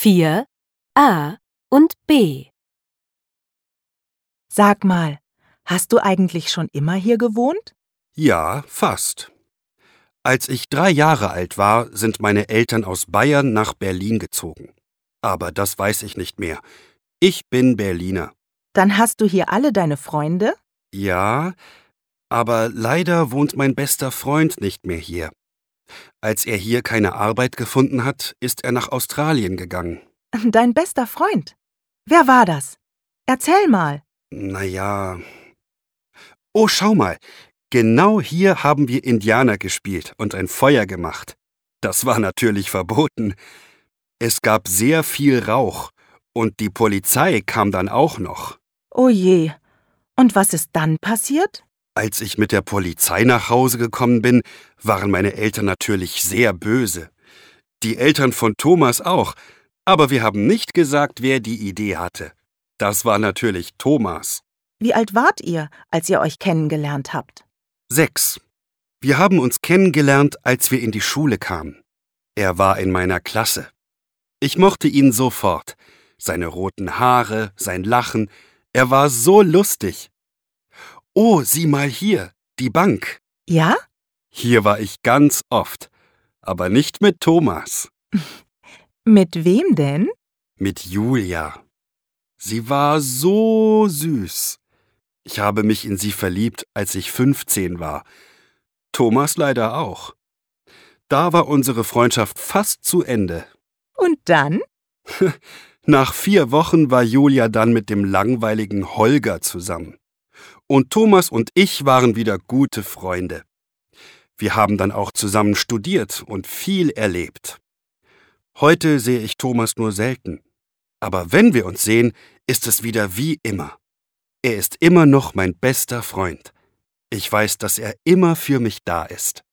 4. A und B. Sag mal, hast du eigentlich schon immer hier gewohnt? Ja, fast. Als ich 3 Jahre alt war, sind meine Eltern aus Bayern nach Berlin gezogen. Aber das weiß ich nicht mehr. Ich bin Berliner. Dann hast du hier alle deine Freunde? Ja, aber leider wohnt mein bester Freund nicht mehr hier. Als er hier keine Arbeit gefunden hat, ist er nach Australien gegangen. Dein bester Freund? Wer war das? Erzähl mal. Naja. Oh, schau mal. Genau hier haben wir Indianer gespielt und ein Feuer gemacht. Das war natürlich verboten. Es gab sehr viel Rauch und die Polizei kam dann auch noch. Oh je. Und was ist dann passiert? Als ich mit der Polizei nach Hause gekommen bin, waren meine Eltern natürlich sehr böse. Die Eltern von Thomas auch, aber wir haben nicht gesagt, wer die Idee hatte. Das war natürlich Thomas. Wie alt wart ihr, als ihr euch kennengelernt habt? 6. Wir haben uns kennengelernt, als wir in die Schule kamen. Er war in meiner Klasse. Ich mochte ihn sofort. Seine roten Haare, sein Lachen. Er war so lustig. Oh, sieh mal hier, die Bank. Ja? Hier war ich ganz oft, aber nicht mit Thomas. Mit wem denn? Mit Julia. Sie war so süß. Ich habe mich in sie verliebt, als ich 15 war. Thomas leider auch. Da war unsere Freundschaft fast zu Ende. Und dann? Nach 4 Wochen war Julia dann mit dem langweiligen Holger zusammen. Und Thomas und ich waren wieder gute Freunde. Wir haben dann auch zusammen studiert und viel erlebt. Heute sehe ich Thomas nur selten. Aber wenn wir uns sehen, ist es wieder wie immer. Er ist immer noch mein bester Freund. Ich weiß, dass er immer für mich da ist.